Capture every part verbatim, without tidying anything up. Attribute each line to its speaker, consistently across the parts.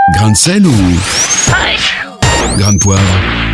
Speaker 1: Grain de sel ou grain de poivre?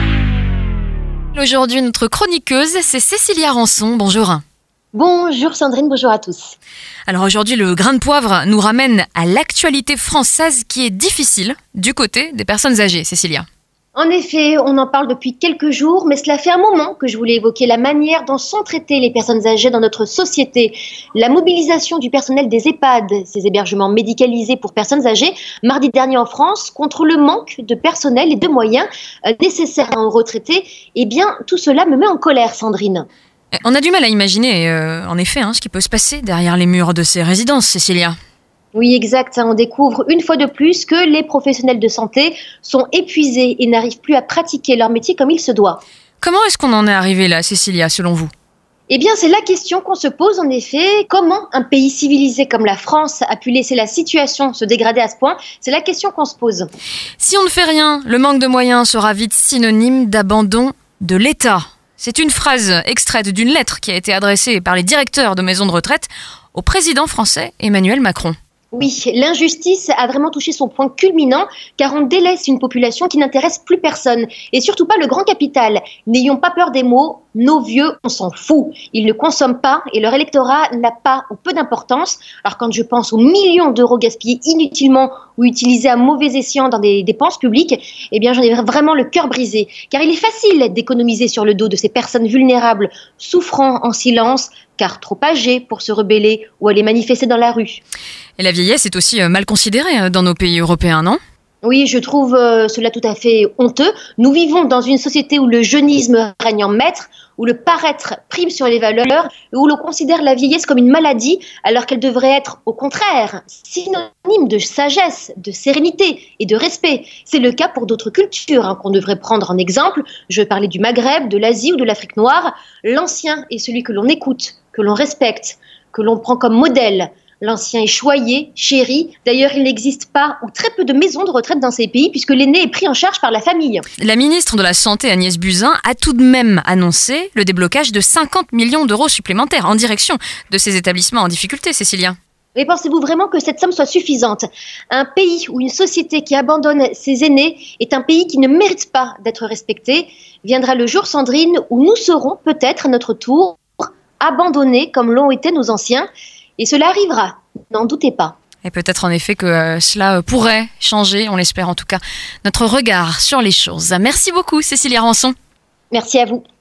Speaker 2: Aujourd'hui, notre chroniqueuse, c'est Cécilia Rançon. Bonjour.
Speaker 3: Bonjour Sandrine, bonjour à tous.
Speaker 2: Alors aujourd'hui, le grain de poivre nous ramène à l'actualité française qui est difficile du côté des personnes âgées, Cécilia.
Speaker 3: En effet, on en parle depuis quelques jours, mais cela fait un moment que je voulais évoquer la manière dont sont traitées les personnes âgées dans notre société. La mobilisation du personnel des EHPAD, ces hébergements médicalisés pour personnes âgées, mardi dernier en France, contre le manque de personnel et de moyens nécessaires aux retraités, eh bien, tout cela me met en colère, Sandrine.
Speaker 2: On a du mal à imaginer, euh, en effet, hein, ce qui peut se passer derrière les murs de ces résidences, Cécilia.
Speaker 3: Oui, exact. On découvre une fois de plus que les professionnels de santé sont épuisés et n'arrivent plus à pratiquer leur métier comme il se doit.
Speaker 2: Comment est-ce qu'on en est arrivé là, Cécilia, selon vous ?
Speaker 3: Eh bien, c'est la question qu'on se pose en effet. Comment un pays civilisé comme la France a pu laisser la situation se dégrader à ce point ? C'est la question qu'on se pose.
Speaker 2: Si on ne fait rien, le manque de moyens sera vite synonyme d'abandon de l'État. C'est une phrase extraite d'une lettre qui a été adressée par les directeurs de maisons de retraite au président français Emmanuel Macron.
Speaker 3: Oui, l'injustice a vraiment touché son point culminant car on délaisse une population qui n'intéresse plus personne et surtout pas le grand capital. N'ayons pas peur des mots, nos vieux, on s'en fout. Ils ne consomment pas et leur électorat n'a pas ou peu d'importance. Alors quand je pense aux millions d'euros gaspillés inutilement ou utilisés à mauvais escient dans des dépenses publiques, eh bien j'en ai vraiment le cœur brisé. Car il est facile d'économiser sur le dos de ces personnes vulnérables, souffrant en silence, car trop âgées pour se rebeller ou aller manifester dans la rue.
Speaker 2: Et la vieillesse est aussi mal considérée dans nos pays européens, non ?
Speaker 3: Oui, je trouve euh, cela tout à fait honteux. Nous vivons dans une société où le jeunisme règne en maître, où le paraître prime sur les valeurs, et où l'on considère la vieillesse comme une maladie, alors qu'elle devrait être, au contraire, synonyme de sagesse, de sérénité et de respect. C'est le cas pour d'autres cultures hein, qu'on devrait prendre en exemple. Je parlais du Maghreb, de l'Asie ou de l'Afrique noire. L'ancien est celui que l'on écoute, que l'on respecte, que l'on prend comme modèle. L'ancien est choyé, chéri. D'ailleurs, il n'existe pas ou très peu de maisons de retraite dans ces pays puisque l'aîné est pris en charge par la famille.
Speaker 2: La ministre de la Santé, Agnès Buzyn, a tout de même annoncé le déblocage de cinquante millions d'euros supplémentaires en direction de ces établissements en difficulté, Cécilia.
Speaker 3: Mais pensez-vous vraiment que cette somme soit suffisante ? Un pays ou une société qui abandonne ses aînés est un pays qui ne mérite pas d'être respecté. Viendra le jour, Sandrine, où nous serons peut-être à notre tour abandonnés comme l'ont été nos anciens. Et cela arrivera, n'en doutez pas.
Speaker 2: Et peut-être en effet que euh, cela pourrait changer, on l'espère en tout cas, notre regard sur les choses. Merci beaucoup Cécilia Rançon.
Speaker 3: Merci à vous.